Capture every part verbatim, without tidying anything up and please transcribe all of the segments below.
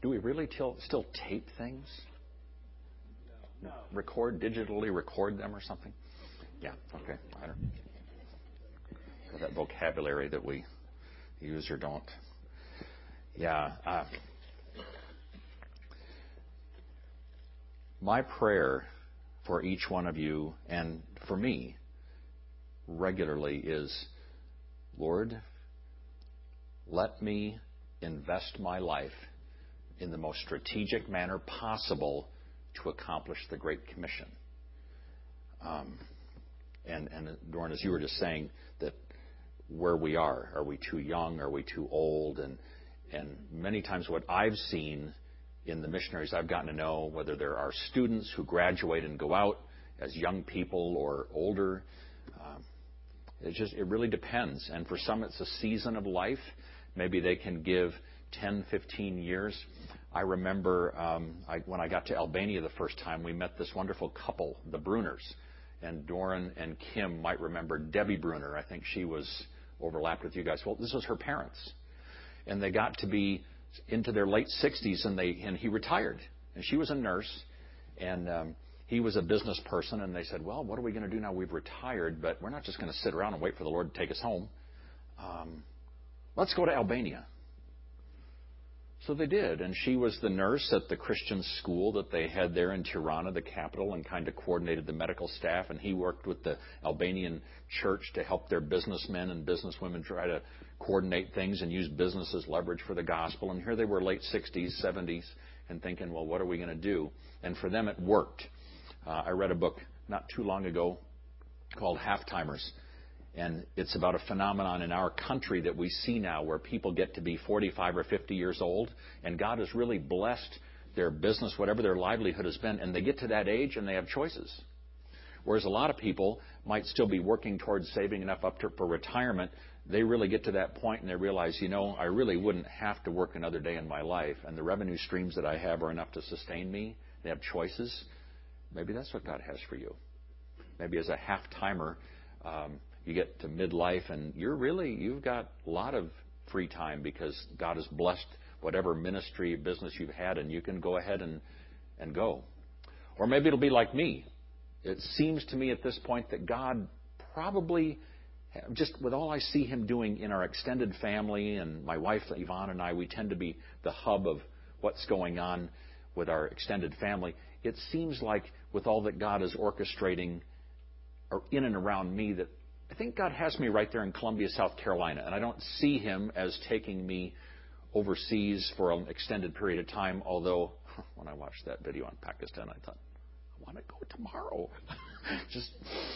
Do we really till, still tape things? No. Record, digitally record them or something? Yeah, okay. I don't know. That vocabulary that we use or don't. Yeah. Uh, my prayer for each one of you and for me regularly is, Lord, let me invest my life in the most strategic manner possible to accomplish the Great Commission. Um, and, and Doran, as you were just saying, that where we are, are we too young? Are we too old? And, and many times what I've seen in the missionaries I've gotten to know, whether there are students who graduate and go out as young people or older, um, it just it really depends. And for some, it's a season of life. Maybe they can give ten, fifteen years. I remember um, I, when I got to Albania the first time, we met this wonderful couple, the Bruners. And Doran and Kim might remember Debbie Bruner. I think she was overlapped with you guys. Well, this was her parents. And they got to be into their late sixties, and they and he retired. And she was a nurse, and um, he was a business person. And they said, well, what are we going to do now? We've retired, but we're not just going to sit around and wait for the Lord to take us home. Um, let's go to Albania. So they did, and she was the nurse at the Christian school that they had there in Tirana, the capital, and kind of coordinated the medical staff, and he worked with the Albanian church to help their businessmen and businesswomen try to coordinate things and use business as leverage for the gospel. And here they were, late sixties, seventies, and thinking, well, what are we going to do? And for them, it worked. Uh, I read a book not too long ago called Halftimers. And it's about a phenomenon in our country that we see now where people get to be forty-five or fifty years old, and God has really blessed their business, whatever their livelihood has been, and they get to that age and they have choices. Whereas a lot of people might still be working towards saving enough up to, for retirement. They really get to that point and they realize, you know, I really wouldn't have to work another day in my life, and the revenue streams that I have are enough to sustain me. They have choices. Maybe that's what God has for you. Maybe as a half-timer, um, you get to midlife and you're really, you've got a lot of free time because God has blessed whatever ministry, business you've had, and you can go ahead and, and go. Or maybe it'll be like me. It seems to me at this point that God probably, just with all I see Him doing in our extended family, and my wife Yvonne and I, we tend to be the hub of what's going on with our extended family. It seems like with all that God is orchestrating or in and around me, that I think God has me right there in Columbia, South Carolina, and I don't see Him as taking me overseas for an extended period of time, although when I watched that video on Pakistan, I thought, I want to go tomorrow. Just,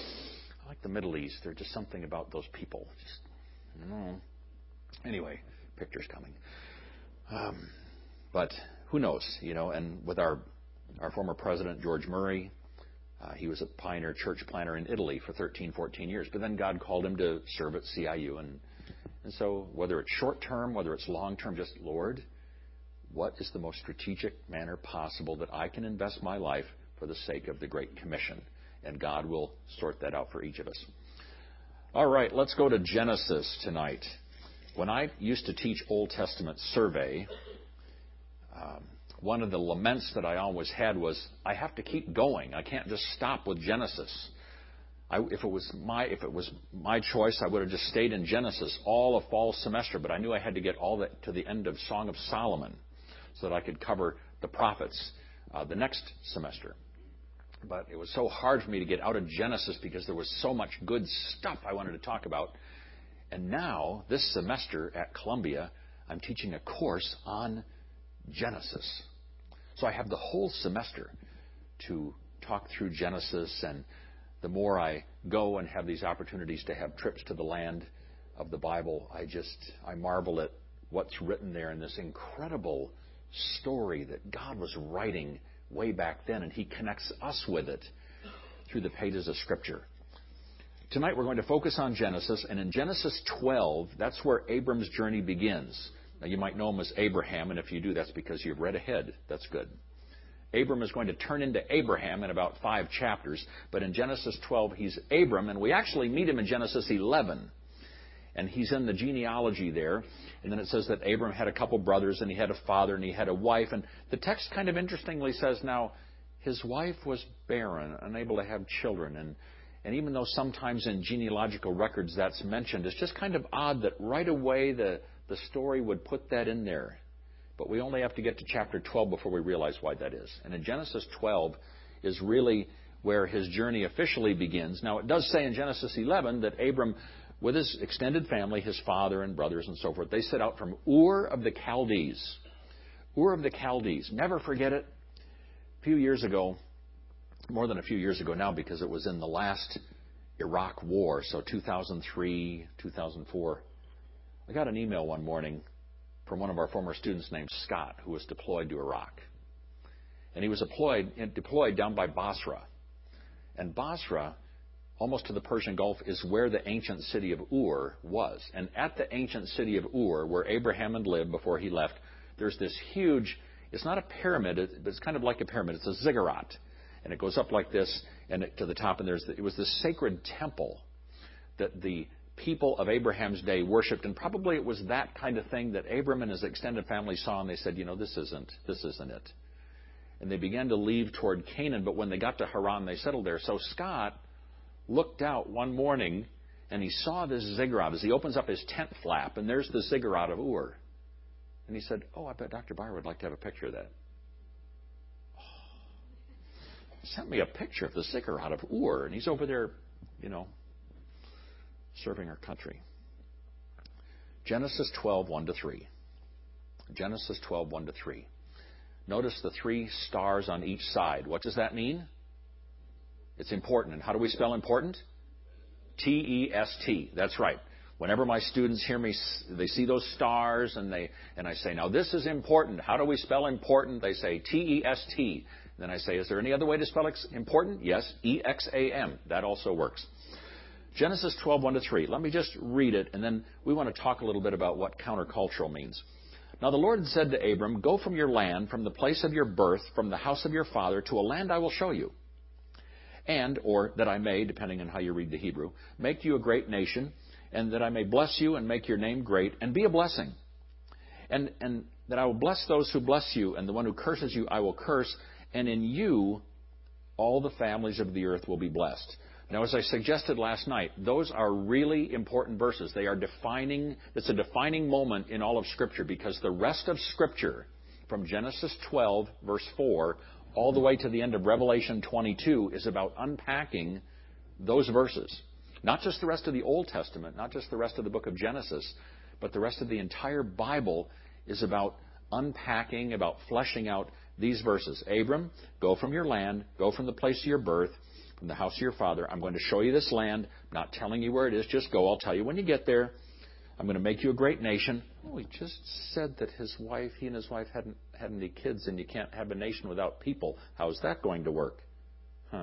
I like the Middle East. There's just something about those people. Just, I don't know. Anyway, pictures coming. Um, but who knows, you know, and with our, our former president, George Murray, Uh, he was a pioneer church planter in Italy for thirteen, fourteen years. But then God called him to serve at C I U. And, and so whether it's short term, whether it's long term, just, Lord, what is the most strategic manner possible that I can invest my life for the sake of the Great Commission? And God will sort that out for each of us. All right, let's go to Genesis tonight. When I used to teach Old Testament survey, um, one of the laments that I always had was, I have to keep going. I can't just stop with Genesis. I, if it was my if it was my choice, I would have just stayed in Genesis all of fall semester. But I knew I had to get all that to the end of Song of Solomon so that I could cover the prophets uh, the next semester. But it was so hard for me to get out of Genesis because there was so much good stuff I wanted to talk about. And now, this semester at Columbia, I'm teaching a course on Genesis. So I have the whole semester to talk through Genesis, and the more I go and have these opportunities to have trips to the land of the Bible, I just, I marvel at what's written there in this incredible story that God was writing way back then, and He connects us with it through the pages of Scripture. Tonight we're going to focus on Genesis, and in Genesis twelve, that's where Abram's journey begins. Now, you might know him as Abraham, and if you do, that's because you've read ahead. That's good. Abram is going to turn into Abraham in about five chapters, but in Genesis twelve, he's Abram, and we actually meet him in Genesis eleven. And he's in the genealogy there. And then it says that Abram had a couple brothers, and he had a father, and he had a wife. And the text kind of interestingly says, now, his wife was barren, unable to have children. And, and even though sometimes in genealogical records that's mentioned, it's just kind of odd that right away the, the story would put that in there. But we only have to get to chapter twelve before we realize why that is. And in Genesis twelve is really where his journey officially begins. Now, it does say in Genesis eleven that Abram, with his extended family, his father and brothers and so forth, they set out from Ur of the Chaldees. Ur of the Chaldees. Never forget it. A few years ago, more than a few years ago now, because it was in the last Iraq war, so two thousand three, two thousand four, I got an email one morning from one of our former students named Scott, who was deployed to Iraq. And he was deployed, deployed down by Basra. And Basra, almost to the Persian Gulf, is where the ancient city of Ur was. And at the ancient city of Ur, where Abraham had lived before he left, there's this huge, it's not a pyramid, but it's kind of like a pyramid. It's a ziggurat. And it goes up like this and to the top. And there's it was this sacred temple that the people of Abraham's day worshipped. And probably it was that kind of thing that Abram and his extended family saw. And they said, you know, this isn't, this isn't it. And they began to leave toward Canaan. But when they got to Haran, they settled there. So Scott looked out one morning and he saw this ziggurat as he opens up his tent flap. And there's the ziggurat of Ur. And he said, oh, I bet Doctor Byer would like to have a picture of that. Oh, he sent me a picture of the ziggurat of Ur. And he's over there, you know, serving our country. Genesis twelve, one to three. Genesis twelve, one to three. Notice the three stars on each side. What does that mean? It's important. And how do we spell important? T E S T. That's right. Whenever my students hear me, they see those stars and they and I say, now this is important. How do we spell important? They say T E S T. Then I say, is there any other way to spell important? Yes, E X A M. That also works. Genesis twelve, one to three. Let me just read it, and then we want to talk a little bit about what countercultural means. Now the Lord said to Abram, go from your land, from the place of your birth, from the house of your father, to a land I will show you. And, or that I may, depending on how you read the Hebrew, make you a great nation, and that I may bless you and make your name great, and be a blessing. And, and that I will bless those who bless you, and the one who curses you I will curse, and in you all the families of the earth will be blessed. Now, as I suggested last night, those are really important verses. They are defining, it's a defining moment in all of Scripture, because the rest of Scripture, from Genesis twelve, verse four, all the way to the end of Revelation twenty-two, is about unpacking those verses. Not just the rest of the Old Testament, not just the rest of the book of Genesis, but the rest of the entire Bible is about unpacking, about fleshing out these verses. Abram, go from your land, go from the place of your birth, from the house of your father. I'm going to show you this land. I'm not telling you where it is. Just go. I'll tell you when you get there. I'm going to make you a great nation. Oh, he just said that his wife, he and his wife hadn't had any kids, and you can't have a nation without people. How is that going to work? Huh.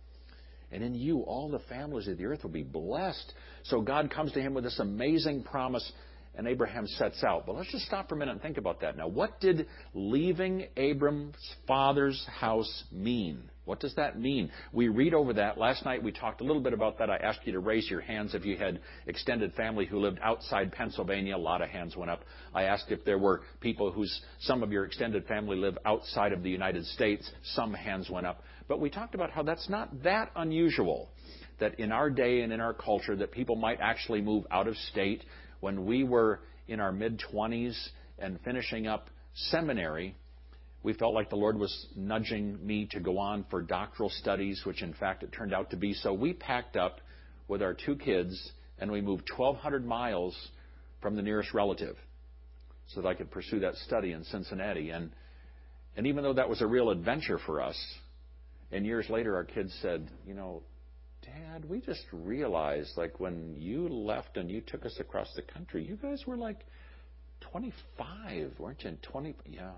And in you, all the families of the earth will be blessed. So God comes to him with this amazing promise, and Abraham sets out. But let's just stop for a minute and think about that. Now, what did leaving Abram's father's house mean? What does that mean? We read over that. Last night we talked a little bit about that. I asked you to raise your hands if you had extended family who lived outside Pennsylvania. A lot of hands went up. I asked if there were people whose some of your extended family live outside of the United States. Some hands went up. But we talked about how that's not that unusual, that in our day and in our culture that people might actually move out of state. When we were in our mid-twenties and finishing up seminary, we felt like the Lord was nudging me to go on for doctoral studies, which in fact it turned out to be. So we packed up with our two kids and we moved twelve hundred miles from the nearest relative so that I could pursue that study in Cincinnati. And, and even though that was a real adventure for us, and years later our kids said, you know, Dad, we just realized, like, when you left and you took us across the country, you guys were like twenty-five, weren't you? twenty, yeah,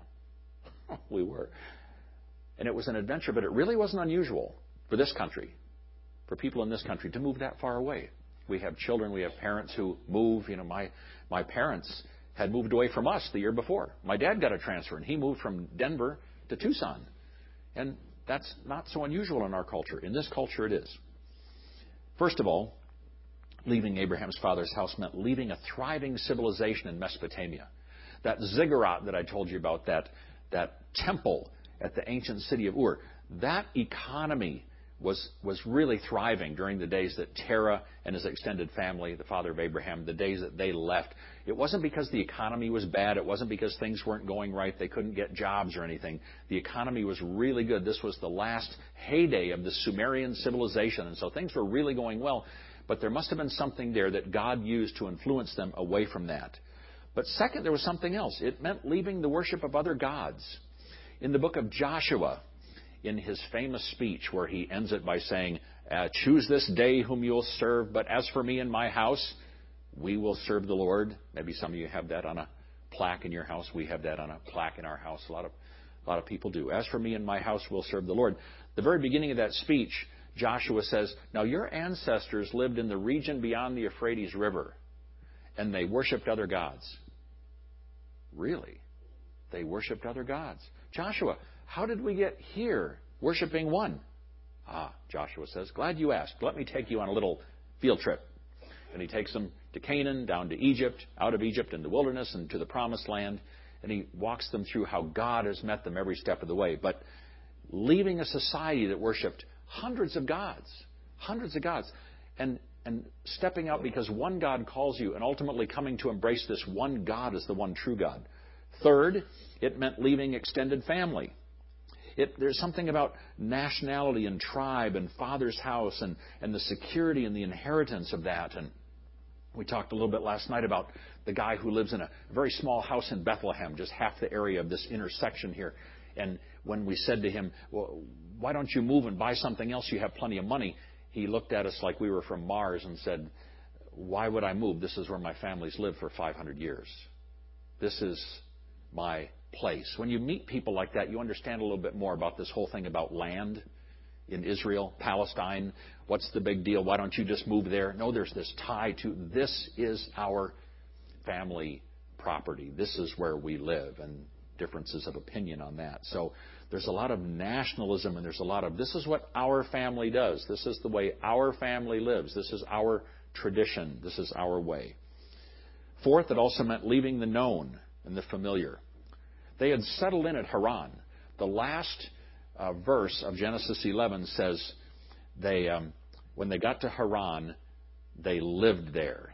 we were. And it was an adventure, but it really wasn't unusual for this country, for people in this country, to move that far away. We have children, we have parents who move. You know, my my parents had moved away from us the year before. My dad got a transfer, and he moved from Denver to Tucson. And that's not so unusual in our culture. In this culture, it is. First of all, Leaving Abraham's father's house meant leaving a thriving civilization in Mesopotamia. That ziggurat that I told you about, that, that temple at the ancient city of Ur, that economy was, was really thriving during the days that Terah and his extended family, the father of Abraham, the days that they left. It wasn't because the economy was bad. It wasn't because things weren't going right. They couldn't get jobs or anything. The economy was really good. This was the last heyday of the Sumerian civilization, and so things were really going well. But there must have been something there that God used to influence them away from that. But second, there was something else. It meant leaving the worship of other gods. In the book of Joshua, in his famous speech where he ends it by saying, uh, choose this day whom you'll serve, but as for me and my house, we will serve the Lord. Maybe some of you have that on a plaque in your house. We have that on a plaque in our house. A lot of, a lot of people do. As for me and my house, we'll serve the Lord. The very beginning of that speech, Joshua says, now your ancestors lived in the region beyond the Euphrates River, and they worshipped other gods. Really? They worshipped other gods. Joshua, how did we get here worshiping one? Ah, Joshua says, glad you asked. Let me take you on a little field trip. And he takes them to Canaan, down to Egypt, out of Egypt in the wilderness and to the Promised Land. And he walks them through how God has met them every step of the way. But leaving a society that worshipped hundreds of gods, hundreds of gods, and, and stepping out because one God calls you and ultimately coming to embrace this one God as the one true God. Third, it meant leaving extended family. It, there's something about nationality and tribe and father's house and, and the security and the inheritance of that. And we talked a little bit last night about the guy who lives in a very small house in Bethlehem, just half the area of this intersection here. And when we said to him, well, why don't you move and buy something else? You have plenty of money. He looked at us like we were from Mars and said, why would I move? This is where my family's lived for five hundred years. This is my place. When you meet people like that, you understand a little bit more about this whole thing about land in Israel, Palestine. What's the big deal? Why don't you just move there? No, there's this tie to this is our family property. This is where we live, and differences of opinion on that. So there's a lot of nationalism, and there's a lot of this is what our family does. This is the way our family lives. This is our tradition. This is our way. Fourth, it also meant leaving the known and the familiar. They had settled in at Haran. The last uh, verse of Genesis eleven says they, um, when they got to Haran, they lived there.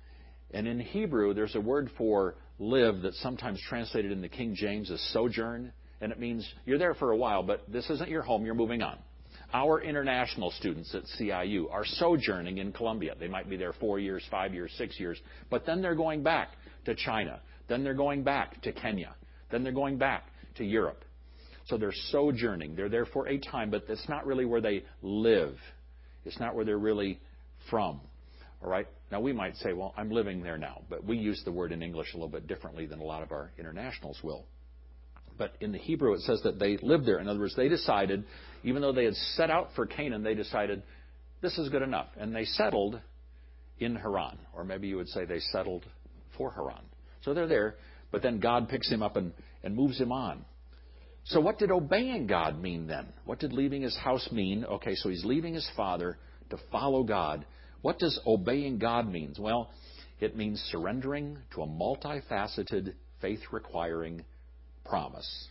And in Hebrew, there's a word for live that's sometimes translated in the King James as sojourn. And it means you're there for a while, but this isn't your home. You're moving on. Our international students at C I U are sojourning in Colombia. They might be there four years, five years, six years. But then they're going back to China. Then they're going back to Kenya. Then they're going back to Europe. So they're sojourning. They're there for a time, but that's not really where they live. It's not where they're really from. All right? Now, we might say, well, I'm living there now. But we use the word in English a little bit differently than a lot of our internationals will. But in the Hebrew, it says that they lived there. In other words, they decided, even though they had set out for Canaan, they decided, this is good enough. And they settled in Haran. Or maybe you would say they settled for Haran. So they're there. But then God picks him up and, and moves him on. So what did obeying God mean then? What did leaving his house mean? Okay, so he's leaving his father to follow God. What does obeying God mean? Well, it means surrendering to a multifaceted, faith-requiring promise.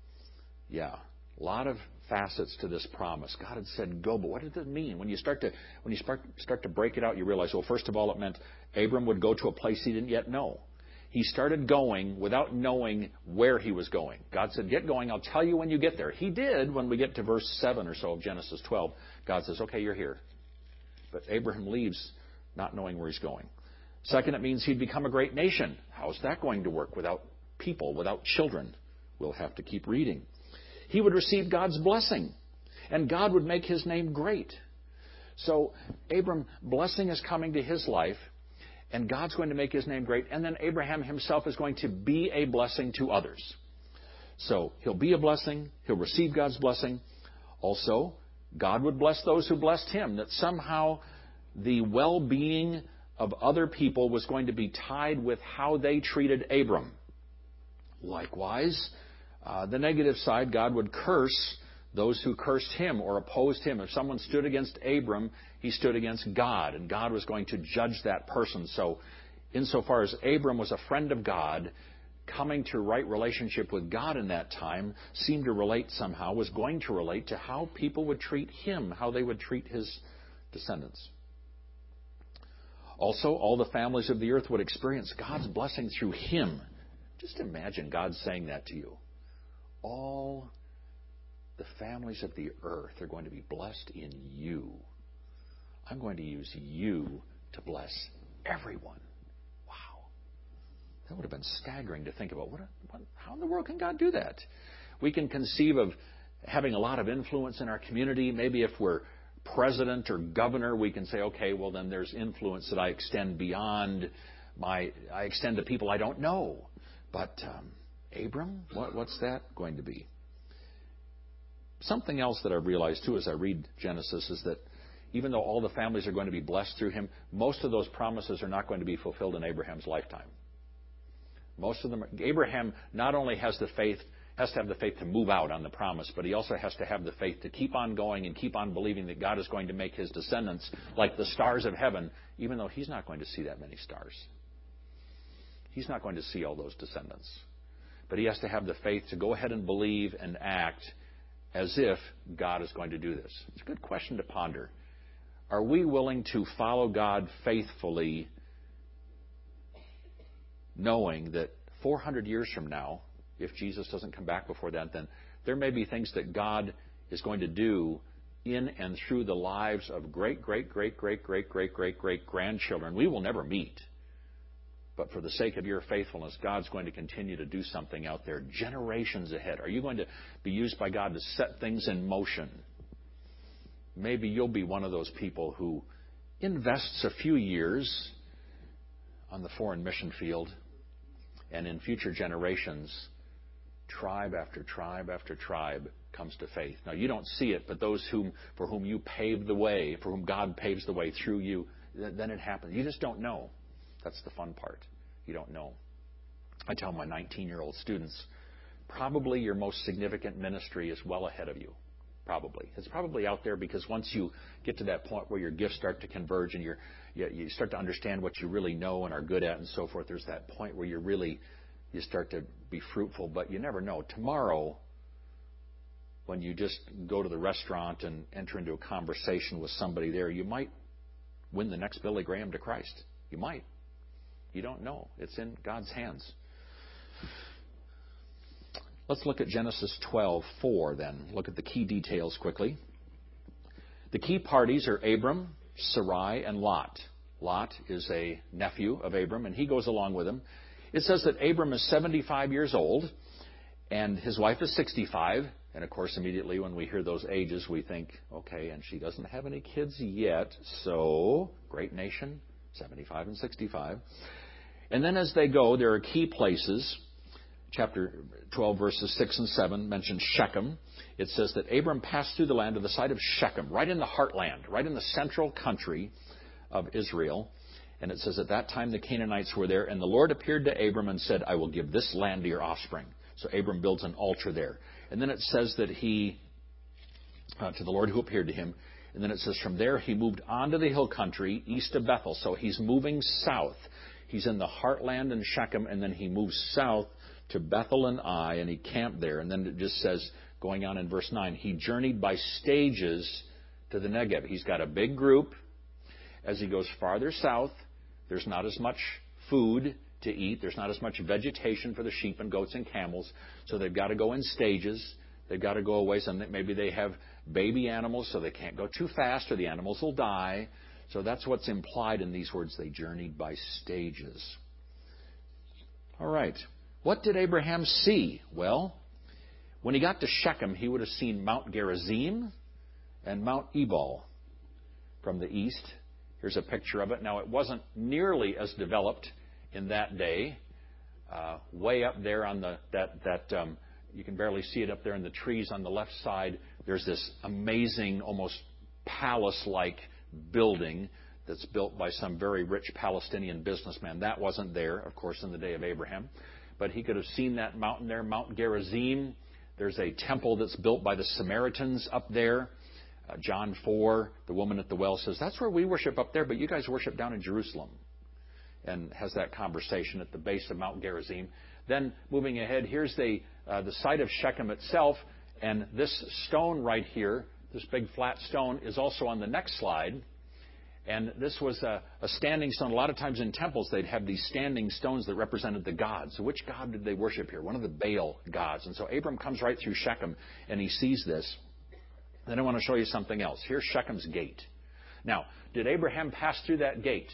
Yeah, a lot of facets to this promise. God had said go, but what did it mean? When you start to when you start, start to break it out, you realize, well, first of all, it meant Abram would go to a place he didn't yet know. He started going without knowing where he was going. God said, get going. I'll tell you when you get there. He did when we get to verse seven or so of Genesis twelve. God says, okay, you're here. But Abraham leaves not knowing where he's going. Second, it means he'd become a great nation. How's that going to work without people, without children? We'll have to keep reading. He would receive God's blessing, and God would make his name great. So Abram, blessing is coming to his life, and God's going to make his name great. And then Abraham himself is going to be a blessing to others. So he'll be a blessing. He'll receive God's blessing. Also, God would bless those who blessed him. That somehow the well-being of other people was going to be tied with how they treated Abram. Likewise, uh, the negative side, God would curse those who cursed him or opposed him. If someone stood against Abram, he stood against God, and God was going to judge that person. So insofar as Abram was a friend of God, coming to right relationship with God in that time seemed to relate somehow, was going to relate to how people would treat him, how they would treat his descendants. Also, all the families of the earth would experience God's blessing through him. Just imagine God saying that to you. All the families of the earth are going to be blessed in you. I'm going to use you to bless everyone. Wow. That would have been staggering to think about. What, what, how in the world can God do that? We can conceive of having a lot of influence in our community. Maybe if we're president or governor, we can say, okay, well then there's influence that I extend beyond my, I extend to people I don't know. But um, Abram, what, what's that going to be? Something else that I've realized too as I read Genesis is that even though all the families are going to be blessed through him, most of those promises are not going to be fulfilled in Abraham's lifetime. Most of them, Abraham not only has the faith, has to have the faith to move out on the promise, but he also has to have the faith to keep on going and keep on believing that God is going to make his descendants like the stars of heaven, even though he's not going to see that many stars. He's not going to see all those descendants. But he has to have the faith to go ahead and believe and act as if God is going to do this. It's a good question to ponder. Are we willing to follow God faithfully, knowing that four hundred years from now, if Jesus doesn't come back before that, then there may be things that God is going to do in and through the lives of great, great, great, great, great, great, great, great grandchildren we will never meet. But for the sake of your faithfulness, God's going to continue to do something out there generations ahead. Are you going to be used by God to set things in motion? Maybe you'll be one of those people who invests a few years on the foreign mission field, and in future generations, tribe after tribe after tribe comes to faith. Now, you don't see it, but those whom for whom you pave the way, for whom God paves the way through you, then it happens. You just don't know. That's the fun part. You don't know. I tell my nineteen-year-old students, probably your most significant ministry is well ahead of you. Probably. It's probably out there, because once you get to that point where your gifts start to converge and you're, you, you start to understand what you really know and are good at and so forth, there's that point where you really, you start to be fruitful. But you never know. Tomorrow, when you just go to the restaurant and enter into a conversation with somebody there, you might win the next Billy Graham to Christ. You might. You don't know. It's in God's hands. Let's look at Genesis twelve four then. Look at the key details quickly. The key parties are Abram, Sarai, and Lot. Lot is a nephew of Abram, and he goes along with him. It says that Abram is seventy-five years old, and his wife is sixty-five. And, of course, immediately when we hear those ages, we think, okay, and she doesn't have any kids yet, so great nation, seventy-five and sixty-five. And then as they go, there are key places. Chapter twelve, verses six and seven mentions Shechem. It says that Abram passed through the land to the side of Shechem, right in the heartland, right in the central country of Israel. And it says at that time the Canaanites were there, and the Lord appeared to Abram and said, I will give this land to your offspring. So Abram builds an altar there. And then it says that he, uh, to the Lord who appeared to him, and then it says from there he moved on to the hill country east of Bethel. So he's moving south. He's in the heartland in Shechem, and then he moves south to Bethel and Ai, and he camped there. And then it just says, going on in verse nine, he journeyed by stages to the Negev. He's got a big group. As he goes farther south, there's not as much food to eat. There's not as much vegetation for the sheep and goats and camels. So they've got to go in stages. They've got to go away. So maybe they have baby animals, so they can't go too fast or the animals will die. So that's what's implied in these words. They journeyed by stages. All right. What did Abraham see? Well, when he got to Shechem, he would have seen Mount Gerizim and Mount Ebal from the east. Here's a picture of it. Now, it wasn't nearly as developed in that day. Uh, way up there on the that that um, you can barely see it up there in the trees on the left side. There's this amazing, almost palace-like building that's built by some very rich Palestinian businessman. That wasn't there, of course, in the day of Abraham. But he could have seen that mountain there, Mount Gerizim. There's a temple that's built by the Samaritans up there. Uh, John four, the woman at the well says, that's where we worship up there, but you guys worship down in Jerusalem. And has that conversation at the base of Mount Gerizim. Then moving ahead, here's the uh, the site of Shechem itself. And this stone right here, this big flat stone, is also on the next slide. And this was a, a standing stone. A lot of times in temples, they'd have these standing stones that represented the gods. So which god did they worship here? One of the Baal gods. And so Abram comes right through Shechem, and he sees this. Then I want to show you something else. Here's Shechem's gate. Now, did Abraham pass through that gate?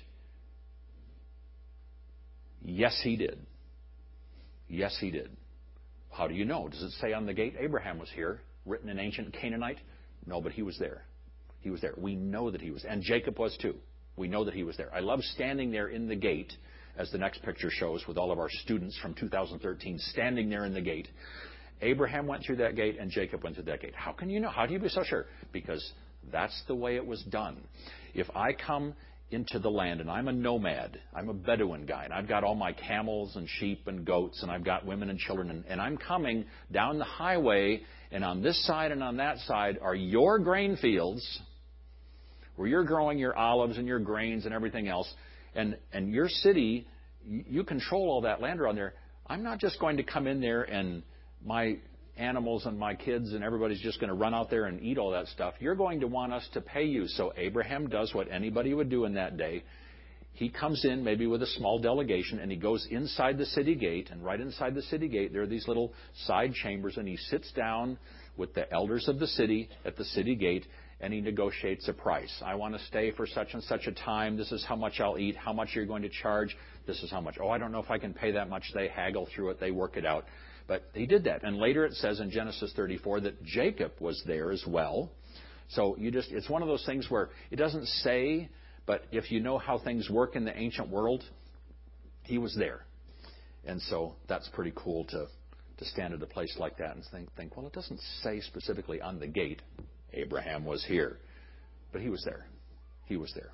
Yes, he did. Yes, he did. How do you know? Does it say on the gate, Abraham was here, written in ancient Canaanite? No, but he was there. He was there. We know that he was. And Jacob was too. We know that he was there. I love standing there in the gate, as the next picture shows, with all of our students from two thousand thirteen standing there in the gate. Abraham went through that gate and Jacob went through that gate. How can you know? How do you be so sure? Because that's the way it was done. If I come into the land, and I'm a nomad, I'm a Bedouin guy, and I've got all my camels and sheep and goats, and I've got women and children, and, and I'm coming down the highway, and on this side and on that side are your grain fields, where you're growing your olives and your grains and everything else, and, and your city, you, you control all that land around there. I'm not just going to come in there and my animals and my kids and everybody's just going to run out there and eat all that stuff. You're going to want us to pay you. So Abraham does what anybody would do in that day. He comes in maybe with a small delegation, and he goes inside the city gate, and right inside the city gate there are these little side chambers, and he sits down with the elders of the city at the city gate, and he negotiates a price. I want to stay for such and such a time. This is how much I'll eat. How much you're going to charge. This is how much. Oh, I don't know if I can pay that much. They haggle through it. They work it out. But he did that. And later it says in Genesis thirty-four that Jacob was there as well. So you just, it's one of those things where it doesn't say, but if you know how things work in the ancient world, he was there. And so that's pretty cool to, to stand at a place like that and think, think, well, it doesn't say specifically on the gate, Abraham was here. But he was there. He was there.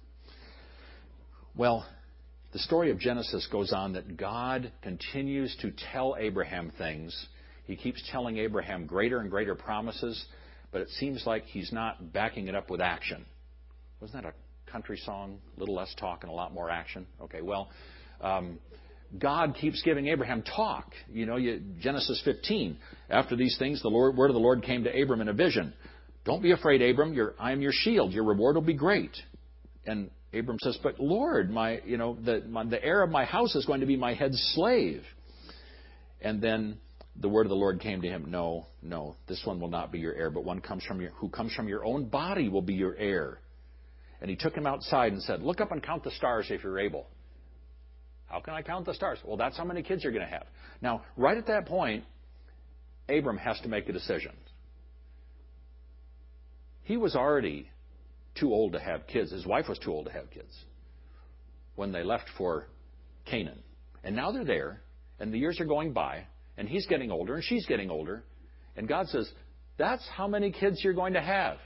Well, the story of Genesis goes on that God continues to tell Abraham things. He keeps telling Abraham greater and greater promises, but it seems like he's not backing it up with action. Wasn't that a country song? A little less talk and a lot more action? Okay, well, um, God keeps giving Abraham talk. You know, you, Genesis fifteen. After these things, the Lord, word of the Lord came to Abram in a vision. Don't be afraid, Abram. Your, I am your shield. Your reward will be great. And Abram says, but Lord, my, you know, the, my, the heir of my house is going to be my head slave. And then the word of the Lord came to him. No, no, this one will not be your heir, but one comes from your, who comes from your own body will be your heir. And he took him outside and said, look up and count the stars if you're able. How can I count the stars? Well, that's how many kids you're going to have. Now, right at that point, Abram has to make a decision. He was already too old to have kids. His wife was too old to have kids when they left for Canaan. And now they're there, and the years are going by, and he's getting older, and she's getting older. And God says, that's how many kids you're going to have.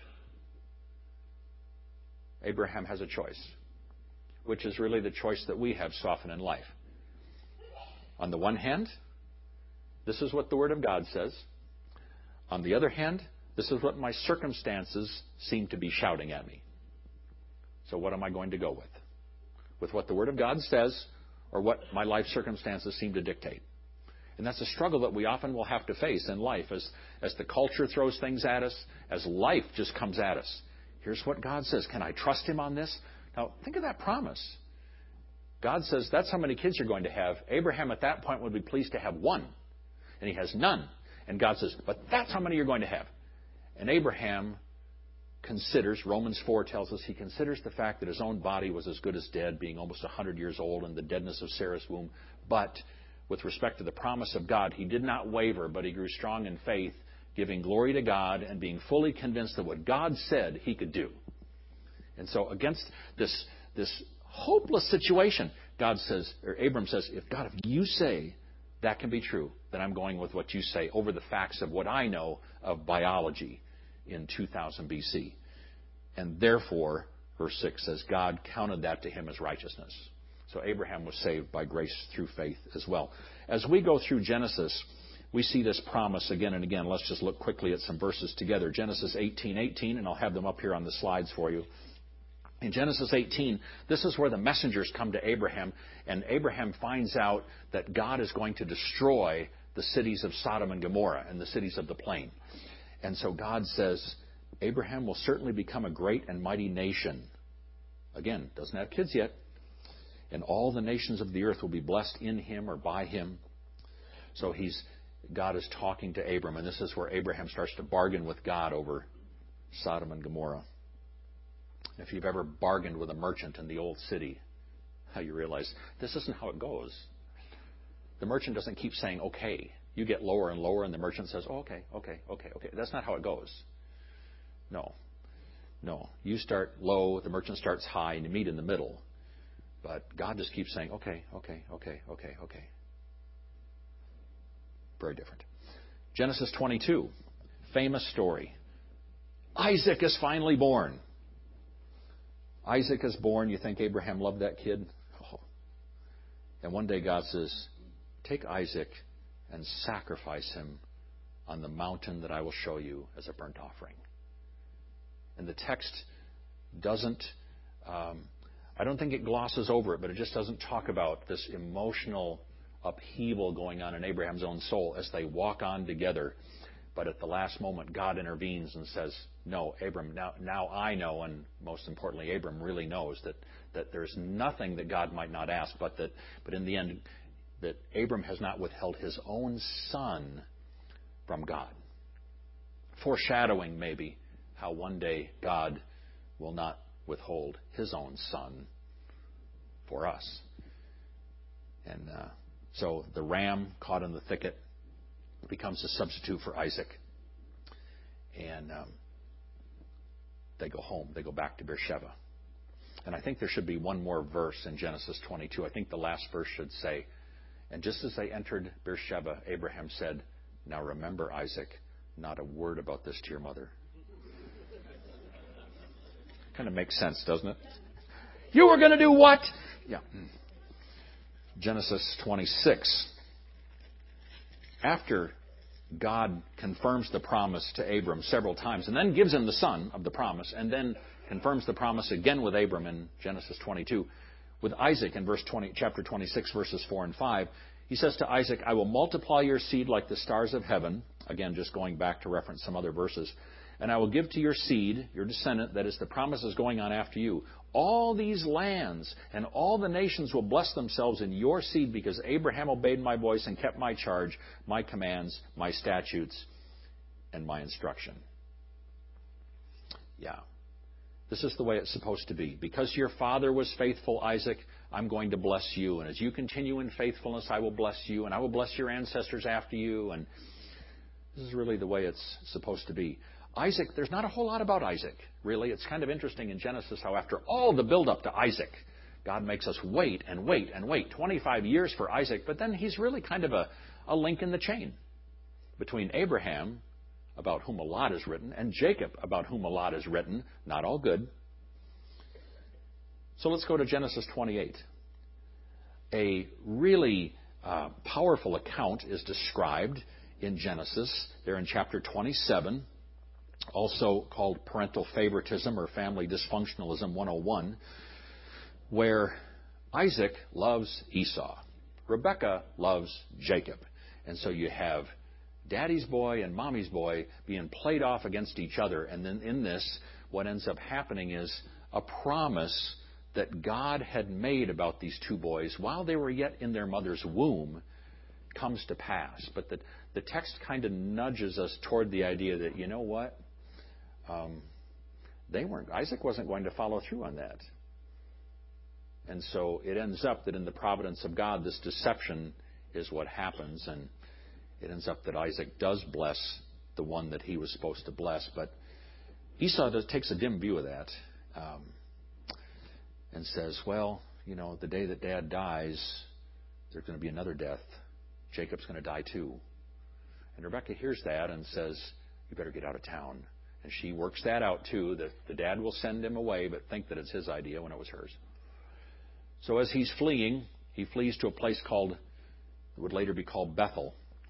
Abraham has a choice, which is really the choice that we have so often in life. On the one hand, this is what the Word of God says. On the other hand, this is what my circumstances seem to be shouting at me. So what am I going to go with? With what the Word of God says, or what my life circumstances seem to dictate? And that's a struggle that we often will have to face in life as, as the culture throws things at us, as life just comes at us. Here's what God says. Can I trust Him on this? Now, think of that promise. God says, that's how many kids you're going to have. Abraham at that point would be pleased to have one. And he has none. And God says, but that's how many you're going to have. And Abraham considers, Romans four tells us, he considers the fact that his own body was as good as dead, being almost one hundred years old, and the deadness of Sarah's womb. But with respect to the promise of God, he did not waver, but he grew strong in faith, giving glory to God and being fully convinced that what God said he could do. And so against this, this hopeless situation, God says, or Abram says, if God, if you say that can be true, then I'm going with what you say over the facts of what I know of biology in two thousand B C. And therefore, verse six says, God counted that to him as righteousness. So Abraham was saved by grace through faith as well. As we go through Genesis, we see this promise again and again. Let's just look quickly at some verses together. Genesis eighteen eighteen, and I'll have them up here on the slides for you. In Genesis eighteen, this is where the messengers come to Abraham, and Abraham finds out that God is going to destroy the cities of Sodom and Gomorrah and the cities of the plain. And so God says, Abraham will certainly become a great and mighty nation. Again, doesn't have kids yet. And all the nations of the earth will be blessed in him or by him. So he's God is talking to Abram, and this is where Abraham starts to bargain with God over Sodom and Gomorrah. If you've ever bargained with a merchant in the old city, how you realize this isn't how it goes. The merchant doesn't keep saying, okay. You get lower and lower, and the merchant says, oh, okay, okay, okay, okay. That's not how it goes. No. No. You start low, the merchant starts high, and you meet in the middle. But God just keeps saying, okay, okay, okay, okay, okay. Very different. Genesis twenty-two, famous story. Isaac is finally born. Isaac is born. You think Abraham loved that kid? Oh. And one day God says, take Isaac and sacrifice him on the mountain that I will show you as a burnt offering. And the text doesn't, um, I don't think it glosses over it, but it just doesn't talk about this emotional upheaval going on in Abraham's own soul as they walk on together. But at the last moment, God intervenes and says, no, Abram, now, now I know, and most importantly, Abram really knows that, that there's nothing that God might not ask, but that, but in the end, that Abram has not withheld his own son from God. Foreshadowing, maybe, how one day God will not withhold his own son for us. And uh, so the ram caught in the thicket becomes a substitute for Isaac. And um, they go home. They go back to Beersheba. And I think there should be one more verse in Genesis twenty-two. I think the last verse should say, and just as they entered Beersheba, Abraham said, now remember, Isaac, not a word about this to your mother. Kind of makes sense, doesn't it? You were going to do what? Yeah. Genesis twenty-six. After God confirms the promise to Abram several times and then gives him the son of the promise and then confirms the promise again with Abram in Genesis twenty-two, with Isaac in verse twenty, chapter twenty-six, verses four and five, he says to Isaac, I will multiply your seed like the stars of heaven. Again, just going back to reference some other verses. And I will give to your seed, your descendant, that is the promise is going on after you, all these lands, and all the nations will bless themselves in your seed because Abraham obeyed my voice and kept my charge, my commands, my statutes, and my instruction. Yeah. This is the way it's supposed to be. Because your father was faithful, Isaac, I'm going to bless you. And as you continue in faithfulness, I will bless you. And I will bless your ancestors after you. And this is really the way it's supposed to be. Isaac, there's not a whole lot about Isaac, really. It's kind of interesting in Genesis how after all the build-up to Isaac, God makes us wait and wait and wait. twenty-five years for Isaac. But then he's really kind of a, a link in the chain between Abraham, about whom a lot is written, and Jacob, about whom a lot is written. Not all good. So let's go to Genesis twenty-eight. A really uh, powerful account is described in Genesis. There in chapter twenty-seven, also called parental favoritism or family dysfunctionalism one oh one, where Isaac loves Esau. Rebekah loves Jacob. And so you have daddy's boy and mommy's boy being played off against each other. And then in this, what ends up happening is a promise that God had made about these two boys while they were yet in their mother's womb comes to pass. But the, the text kind of nudges us toward the idea that, you know what? Um, they weren't, Isaac wasn't going to follow through on that. And so it ends up that in the providence of God, this deception is what happens. And it ends up that Isaac does bless the one that he was supposed to bless. But Esau does, takes a dim view of that um, and says, well, you know, the day that Dad dies, there's going to be another death. Jacob's going to die too. And Rebekah hears that and says, you better get out of town. And she works that out too, that the dad will send him away, but think that it's his idea when it was hers. So as he's fleeing, he flees to a place called, it would later be called Bethel.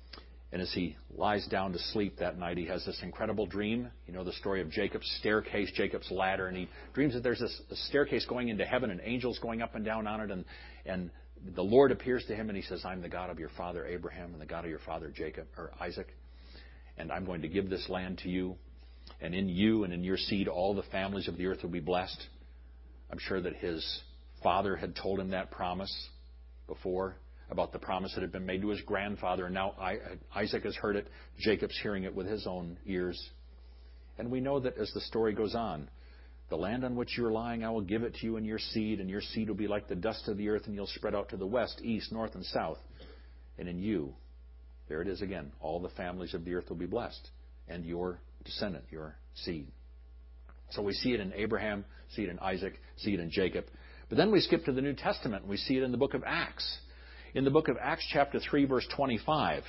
And as he lies down to sleep that night, he has this incredible dream. You know the story of Jacob's staircase, Jacob's ladder, and he dreams that there's this a staircase going into heaven and angels going up and down on it. And, and the Lord appears to him and he says, I'm the God of your father Abraham and the God of your father Jacob or Isaac. And I'm going to give this land to you. And in you and in your seed, all the families of the earth will be blessed. I'm sure that his father had told him that promise before, about the promise that had been made to his grandfather, and now Isaac has heard it. Jacob's hearing it with his own ears. And we know that as the story goes on, the land on which you're lying, I will give it to you and your seed, and your seed will be like the dust of the earth, and you'll spread out to the west, east, north, and south. And in you, there it is again, all the families of the earth will be blessed, and your descendant, your seed. So we see it in Abraham, see it in Isaac, see it in Jacob. But then we skip to the New Testament, and we see it in the book of Acts. In the book of Acts chapter three, verse twenty-five,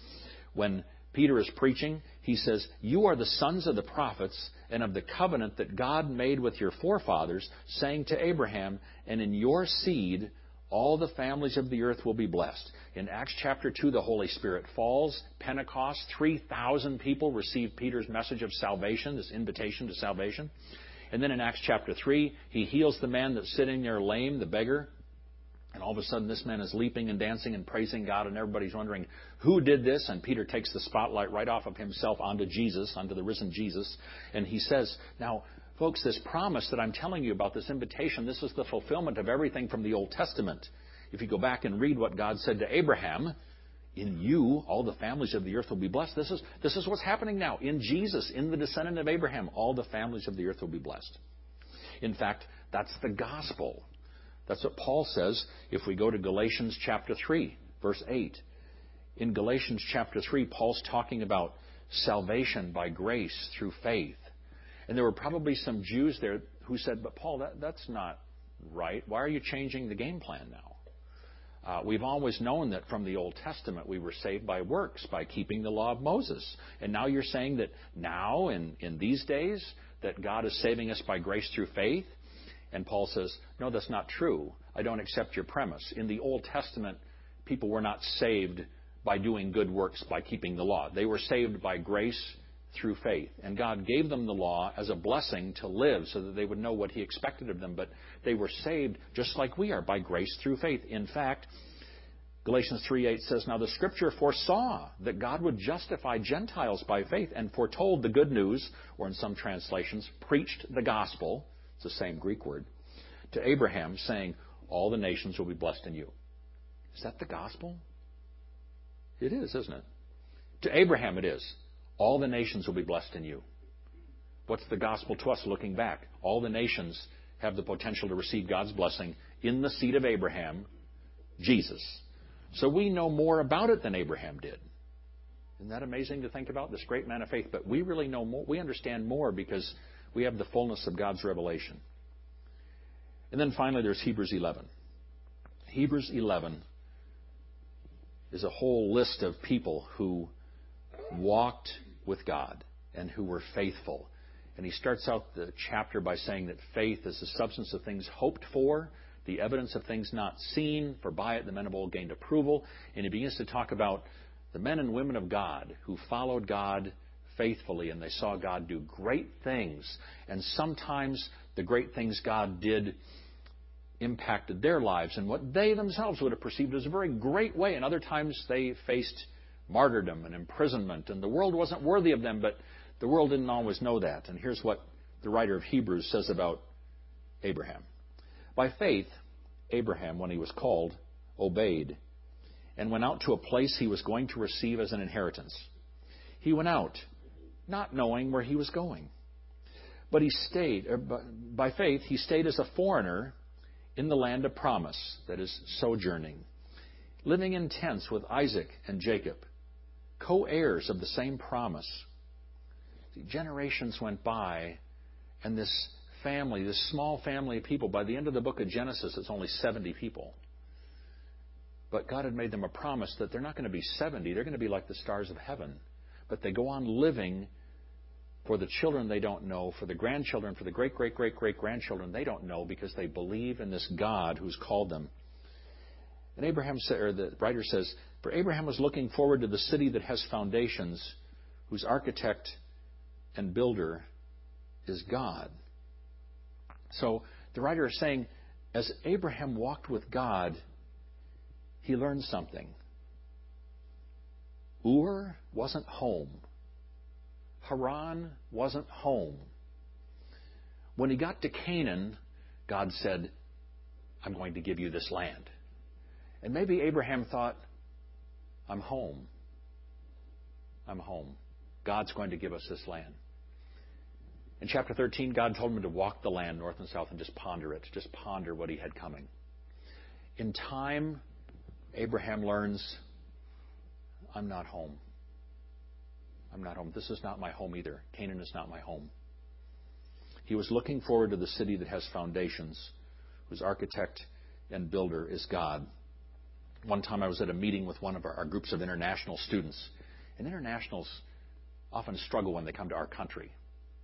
when Peter is preaching, he says, you are the sons of the prophets and of the covenant that God made with your forefathers, saying to Abraham, and in your seed all the families of the earth will be blessed. In Acts chapter two, the Holy Spirit falls. Pentecost, three thousand people receive Peter's message of salvation, this invitation to salvation. And then in Acts chapter three, he heals the man that's sitting there lame, the beggar. And all of a sudden, this man is leaping and dancing and praising God, and everybody's wondering, who did this? And Peter takes the spotlight right off of himself onto Jesus, onto the risen Jesus. And he says, now, folks, this promise that I'm telling you about, this invitation, this is the fulfillment of everything from the Old Testament. If you go back and read what God said to Abraham, in you, all the families of the earth will be blessed. This is, this is what's happening now. In Jesus, in the descendant of Abraham, all the families of the earth will be blessed. In fact, that's the gospel. That's what Paul says if we go to Galatians chapter three, verse eight. In Galatians chapter three, Paul's talking about salvation by grace through faith. And there were probably some Jews there who said, but Paul, that, that's not right. Why are you changing the game plan now? Uh, we've always known that from the Old Testament we were saved by works, by keeping the law of Moses. And now you're saying that now, in, in these days, that God is saving us by grace through faith? And Paul says, no, that's not true. I don't accept your premise. In the Old Testament, people were not saved by doing good works, by keeping the law. They were saved by grace through faith. And God gave them the law as a blessing to live so that they would know what He expected of them. But they were saved just like we are, by grace through faith. In fact, Galatians three eight says, now the Scripture foresaw that God would justify Gentiles by faith and foretold the good news, or in some translations, preached the gospel. It's the same Greek word, to Abraham, saying, all the nations will be blessed in you. Is that the gospel? It is, isn't it? To Abraham it is. All the nations will be blessed in you. What's the gospel to us looking back? All the nations have the potential to receive God's blessing in the seed of Abraham, Jesus. So we know more about it than Abraham did. Isn't that amazing to think about, this great man of faith? But we really know more. We understand more because we have the fullness of God's revelation. And then finally, there's Hebrews eleven. Hebrews eleven is a whole list of people who walked with God and who were faithful. And he starts out the chapter by saying that faith is the substance of things hoped for, the evidence of things not seen, for by it the men of old gained approval. And he begins to talk about the men and women of God who followed God faithfully, and they saw God do great things. And sometimes the great things God did impacted their lives in what they themselves would have perceived as a very great way. And other times they faced martyrdom and imprisonment, and the world wasn't worthy of them, but the world didn't always know that. And here's what the writer of Hebrews says about Abraham. By faith, Abraham, when he was called, obeyed and went out to a place he was going to receive as an inheritance. He went out, not knowing where he was going. But he stayed, or by faith, he stayed as a foreigner in the land of promise, that is, sojourning, living in tents with Isaac and Jacob, co-heirs of the same promise. See, generations went by, and this family, this small family of people, by the end of the book of Genesis, it's only seventy people. But God had made them a promise that they're not going to be seventy, they're going to be like the stars of heaven. But they go on living for the children they don't know, for the grandchildren, for the great-great-great-great-grandchildren they don't know, because they believe in this God who's called them. And Abraham, or the writer says, For Abraham was looking forward to the city that has foundations, whose architect and builder is God. So the writer is saying, as Abraham walked with God, he learned something. Ur wasn't home. Haran wasn't home. When he got to Canaan, God said, I'm going to give you this land. And maybe Abraham thought, I'm home. I'm home. God's going to give us this land. In chapter thirteen, God told him to walk the land north and south and just ponder it, just ponder what he had coming. In time, Abraham learns, I'm not home. I'm not home. This is not my home either. Canaan is not my home. He was looking forward to the city that has foundations, whose architect and builder is God. One time I was at a meeting with one of our, our groups of international students. And internationals often struggle when they come to our country.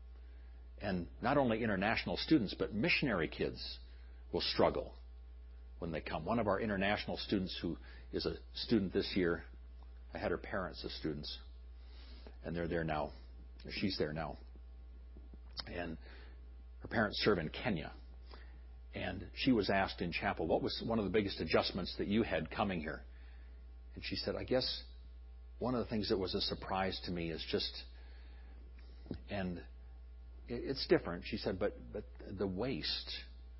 And not only international students, but missionary kids will struggle when they come. One of our international students who is a student this year, I had her parents as students, and they're there now. She's there now. And her parents serve in Kenya. And she was asked in chapel, what was one of the biggest adjustments that you had coming here? And she said, I guess one of the things that was a surprise to me is just, and it's different, she said, but but the waste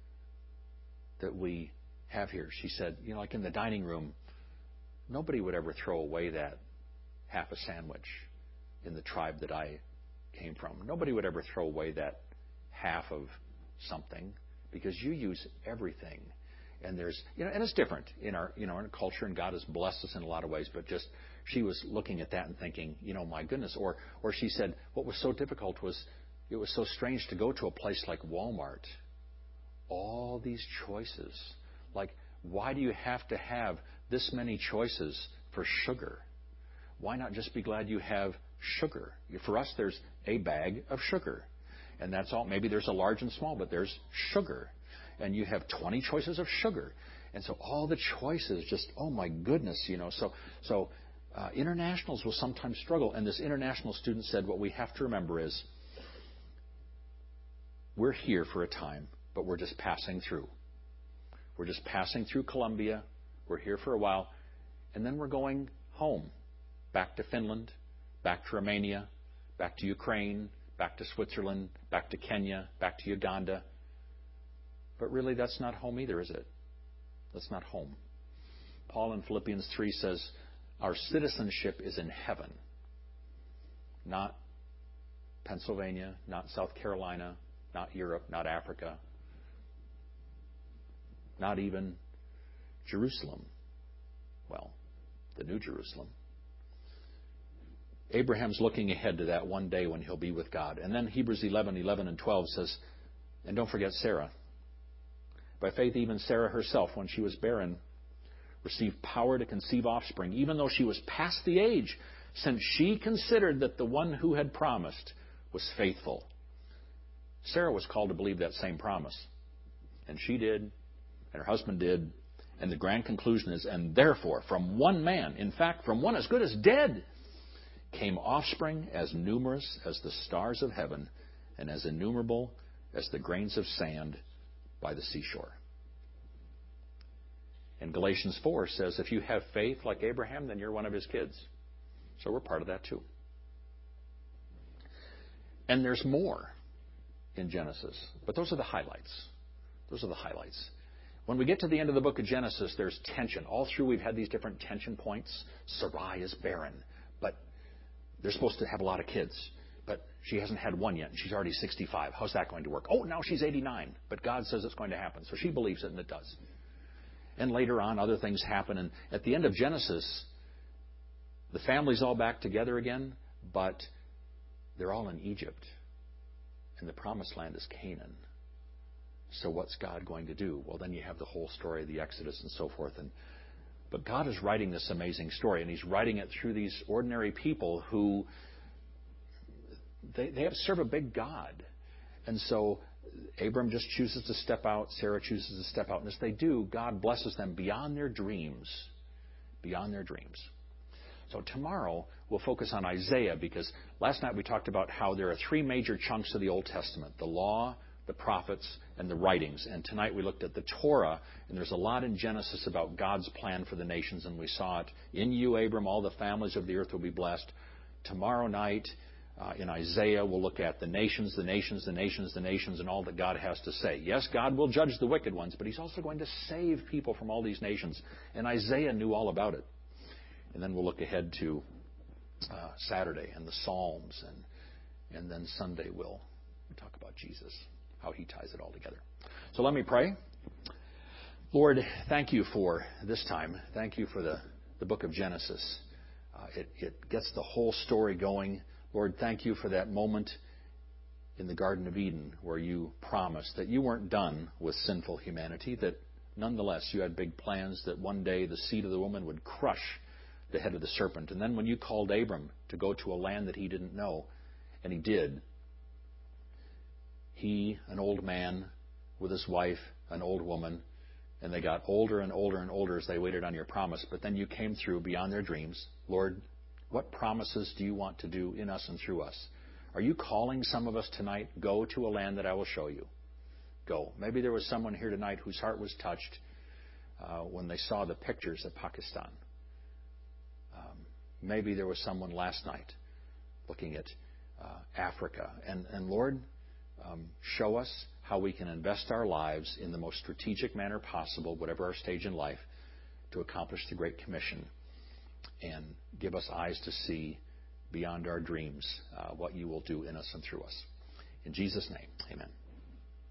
that we have here. She said, you know, like in the dining room, nobody would ever throw away that half a sandwich in the tribe that I came from. Nobody would ever throw away that half of something because you use everything. And there's, you know, and it's different in our, you know, in our culture, and God has blessed us in a lot of ways, but just she was looking at that and thinking, you know, my goodness. Or, or she said, what was so difficult was it was so strange to go to a place like Walmart. All these choices. Like, why do you have to have this many choices for sugar? Why not just be glad you have sugar? For us, there's a bag of sugar. And that's all. Maybe there's a large and small, but there's sugar. And you have twenty choices of sugar. And so all the choices just, oh my goodness, you know. So, so uh, internationals will sometimes struggle. And this international student said, what we have to remember is, we're here for a time, but we're just passing through. We're just passing through Colombia. We're here for a while. And then we're going home. Back to Finland, back to Romania, back to Ukraine, back to Switzerland, back to Kenya, back to Uganda. But really, that's not home either, is it? That's not home. Paul in Philippians three says, our citizenship is in heaven. Not Pennsylvania, not South Carolina, not Europe, not Africa, not even Jerusalem. Well, the New Jerusalem. Abraham's looking ahead to that one day when he'll be with God. And then Hebrews eleven, eleven and twelve says, and don't forget Sarah. By faith, even Sarah herself, when she was barren, received power to conceive offspring, even though she was past the age, since she considered that the one who had promised was faithful. Sarah was called to believe that same promise. And she did, and her husband did. And the grand conclusion is, and therefore, from one man, in fact, from one as good as dead, came offspring as numerous as the stars of heaven and as innumerable as the grains of sand by the seashore. And Galatians four says, if you have faith like Abraham, then you're one of his kids. So we're part of that too. And there's more in Genesis, but those are the highlights. Those are the highlights. When we get to the end of the book of Genesis, there's tension. All through we've had these different tension points. Sarai is barren, but they're supposed to have a lot of kids. But she hasn't had one yet, and she's already sixty-five. How's that going to work? Oh, now she's eighty-nine. But God says it's going to happen. So she believes it, and it does. And later on, other things happen. And at the end of Genesis, the family's all back together again, but they're all in Egypt. And the promised land is Canaan. So what's God going to do? Well, then you have the whole story of the Exodus and so forth. And but God is writing this amazing story, and He's writing it through these ordinary people who they, they have serve a big God. And so Abram just chooses to step out. Sarah chooses to step out. And as they do, God blesses them beyond their dreams, beyond their dreams. So tomorrow we'll focus on Isaiah, because last night we talked about how there are three major chunks of the Old Testament: the law, the prophets, and the writings. And tonight we looked at the Torah, and there's a lot in Genesis about God's plan for the nations, and we saw it. In you, Abram, all the families of the earth will be blessed. Tomorrow night uh, in Isaiah we'll look at the nations, the nations, the nations, the nations, and all that God has to say. Yes, God will judge the wicked ones, but He's also going to save people from all these nations. And Isaiah knew all about it. And then we'll look ahead to uh, Saturday and the Psalms, and and then Sunday we'll talk about Jesus, how He ties it all together. So let me pray. Lord, thank you for this time. Thank you for the, the book of Genesis. Uh, it, it gets the whole story going. Lord, thank you for that moment in the Garden of Eden where you promised that you weren't done with sinful humanity, that nonetheless you had big plans, that one day the seed of the woman would crush the head of the serpent. And then when you called Abram to go to a land that he didn't know, and he did, he, an old man, with his wife, an old woman, and they got older and older and older as they waited on your promise. But then you came through beyond their dreams. Lord, what promises do you want to do in us and through us? Are you calling some of us tonight? Go to a land that I will show you. Go. Maybe there was someone here tonight whose heart was touched uh, when they saw the pictures of Pakistan. Um, maybe there was someone last night looking at uh, Africa. And, and Lord, um, show us how we can invest our lives in the most strategic manner possible, whatever our stage in life, to accomplish the Great Commission. And give us eyes to see beyond our dreams uh, what you will do in us and through us. In Jesus' name, amen.